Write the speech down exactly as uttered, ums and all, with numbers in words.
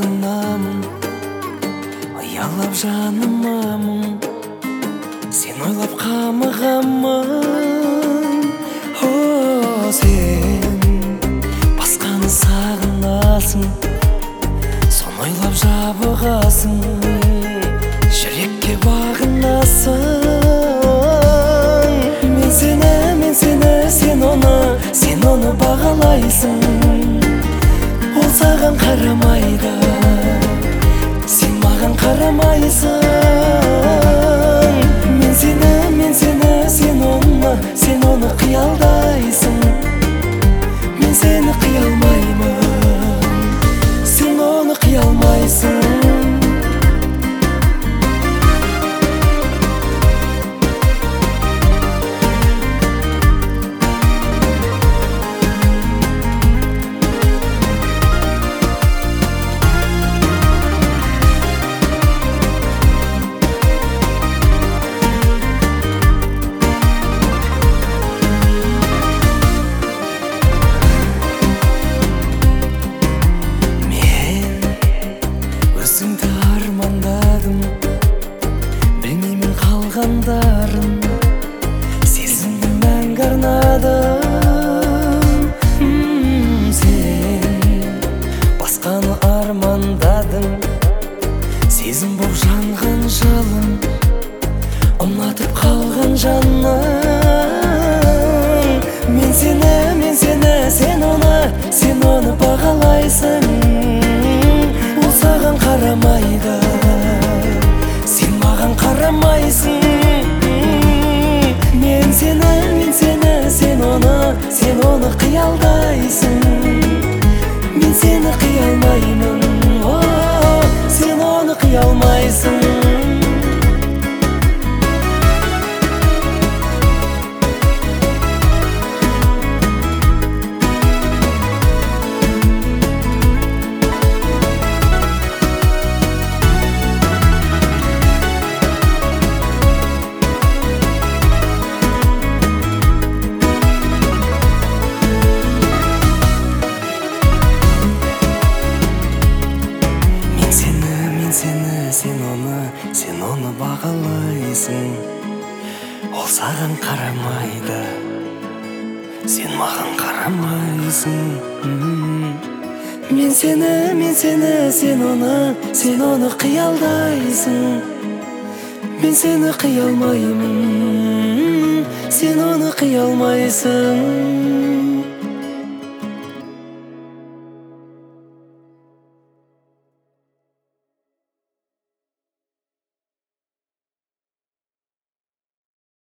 сагынамын, уялап жаныма мұң. Сен ойлап қамығамын, о, сен басқаны сағынасың, сон ойлап жабығасың, жүрекке бағынасың. Мен сені, мен сені, сен оны, сен оны бағалайсың. Ол саған қарамайды, сен маған қарамайсың. Мен сені, мен сені, сен оны, сен оны қиялдайсың. Мен сені қиялмаймын, сен оны қиялмайсың. Өзіңді армандадым, білмеймін қалғандарын, сезімді мәңгі арнадым. Сен басқаны армандадың, сезім боп жанған жалын, ұнатып қалған жанның. Мен сені, мен сені, сен оны, сен оны бағалайсың. Саған қарамайды, сен маған қарамайсың. Мен сені, мен сені, сен оны, сен оны қиялдайсың. Мен сені қиялмаймын, о, сен оны қиялмайсың. Сен оны, сен оны бағалайсың. Ол саған қарамайды, сен маған қарамайсың. Мен сені, мен сені, сен оны, сен оны қиялдайсың. Мен сені қиялмаймын, сен оны қиялмайсың.